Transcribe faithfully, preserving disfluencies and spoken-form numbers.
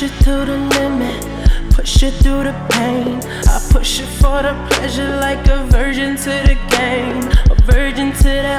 push it to the limit, push it through the pain. I push it for the pleasure like a virgin to the game, a virgin to the